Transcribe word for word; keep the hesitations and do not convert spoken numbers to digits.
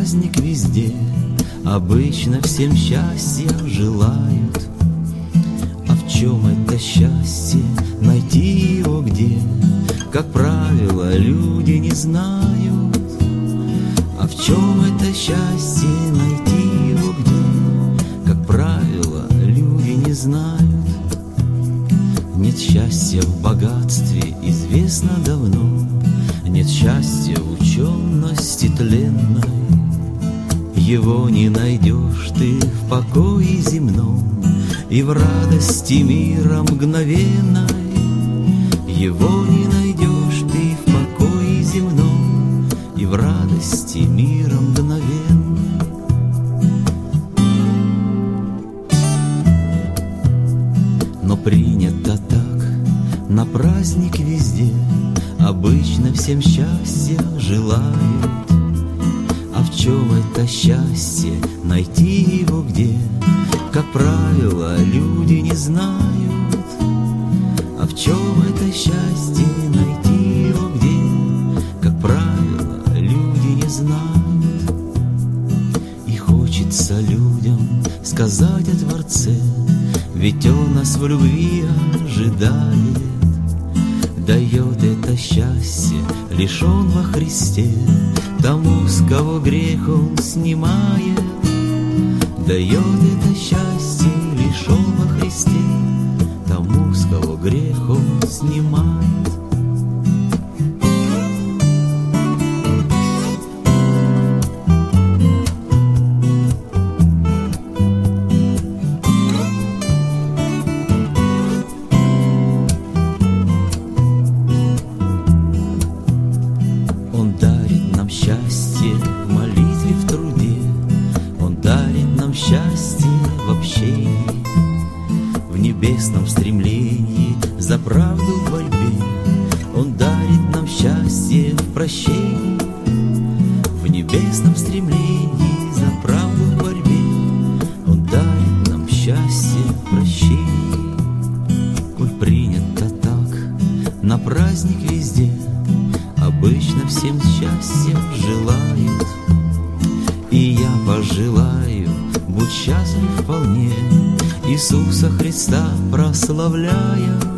праздник везде, обычно всем счастья желают. А в чем это счастье, найти его где? Как правило, люди не знают. А в чем это счастье, найти его где? Как правило, люди не знают. Нет счастья в богатстве, известно давно. Нет счастья в учености тленной. Его не найдешь ты в покое земном и в радости мира мгновенной. Его не найдешь ты в покое земном и в радости мира мгновенной. Но принято так на праздник везде, обычно всем счастья желают. А в чем это счастье, найти его где? Как правило, люди не знают. А в чем это счастье, найти его где? Как правило, люди не знают. И хочется людям сказать о Творце, ведь Он нас в любви ожидает. Дает это счастье лишь Он во Христе, тому, с кого грех Он снимает. Дает это счастье лишь Он во Христе, тому, с кого грех Он снимает. Счастье в молитве, в труде, Он дарит нам счастье в общении, в небесном стремлении за правду в борьбе. Он дарит нам счастье в прощении, в небесном стремлении за правду в борьбе. Он дарит нам счастье в прощении. Коль принято так на праздник везде, обычно всем счастья желают. И я пожелаю, будь счастлив вполне, Иисуса Христа прославляя.